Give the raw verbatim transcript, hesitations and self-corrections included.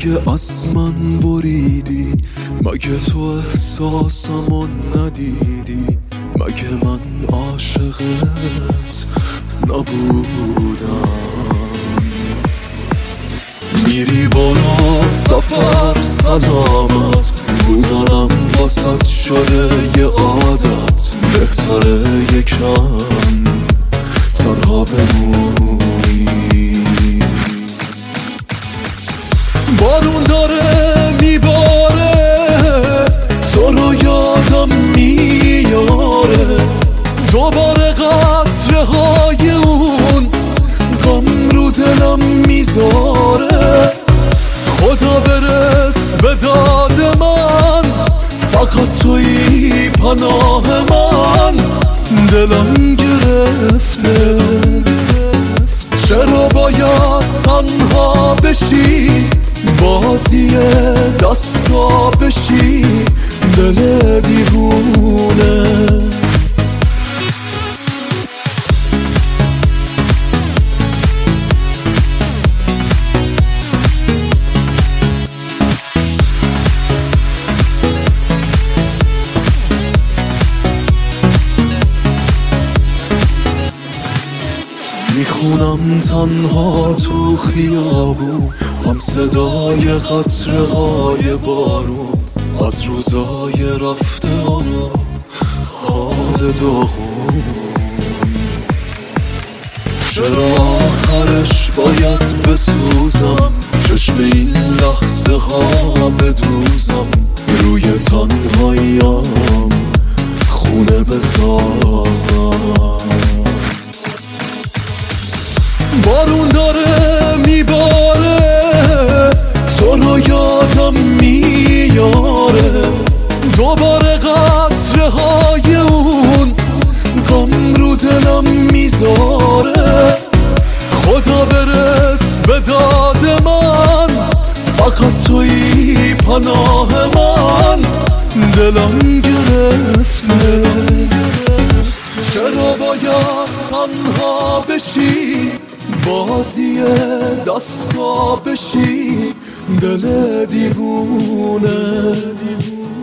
مگه از من بریدی؟ مگه تو احساسمو ندیدی؟ مگه من عاشقت نبودم؟ میری برو سفر سلامت، بودنم واسد شده یه عادت، بهتره یکم تنها بمونی. بارون داره میباره، تو رو یادم میاره، دوباره قطره های اون غم رو دلم میذاره. خدا برس به داد من، فقط توی پناه من. دلم گرفته، چرا باید تنها بشی؟ بازی دستا بشی دل دیوونه. میخونم تنها تو خیابون، هم صدای قطره های بارون، از روزای رفته و حال داغون. چرا آخرش باید بسوزم؟ چشم این لحظه ها بدوزم، روی تنهاییم خونه بسازم. بارون داره میباره، تو رو یادم میاره، دوباره قطره های اون غم رو دلم میذاره. خدا برس به داد من، فقط توی پناه من. دلم گرفته، چرا باید تنها بشی؟ بازی دستا بشی دل دیوونه.